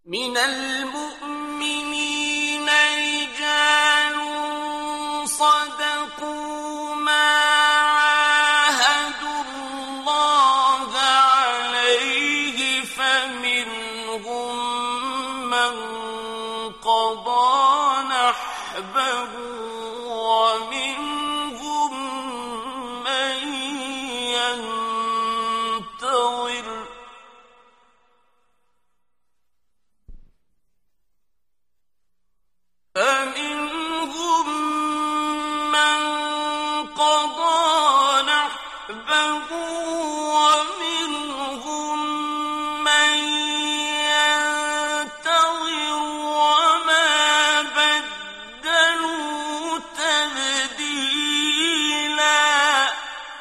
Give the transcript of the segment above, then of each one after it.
من المؤمنين رجال صدقوا ما عاهدوا الله عليه فمنهم من قضى نحبه ومنهم من ينتظر فمنهم من قضى نحبه ومنهم من ينتظر وما بدلوا تبديلا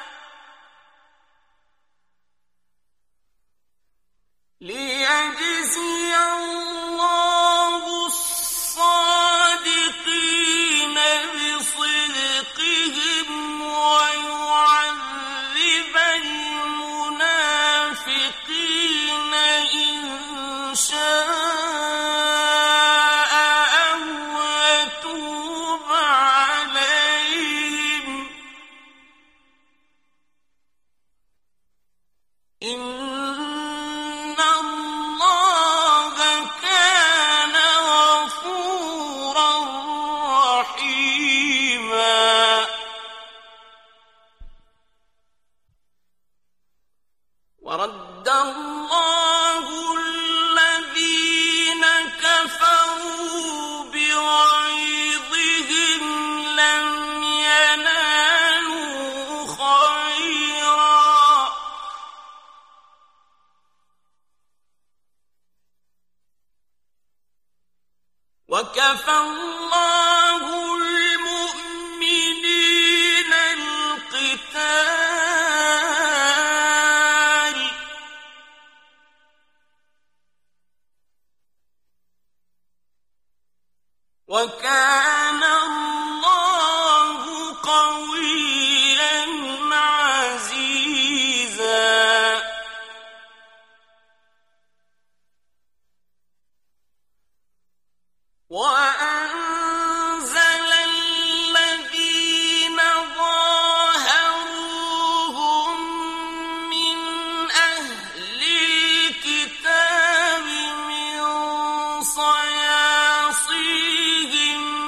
ليجزي الله الصادقين بصدقهم ويعذب المنافقين إن شاء أو يتوب عليهم إن الله كان غفورا رحيما ورد الله الذين كفروا بغيظهم لم ينالوا خيرا وكفى الله المؤمنين القتال وكان الله قويا عزيزا وأنزل الذين ظاهروهم من أهل الكتاب من صياصيهم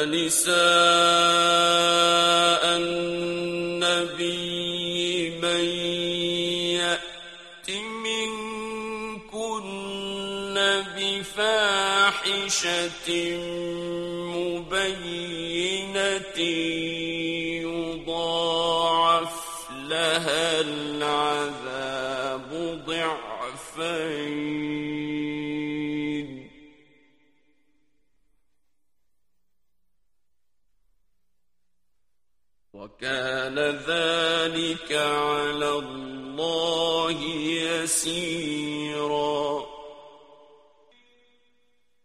نساء النبي من يأت منكن بفاحشة مبينة يضاعف لها العذاب ضعفين وكان ذلك على الله يسيرا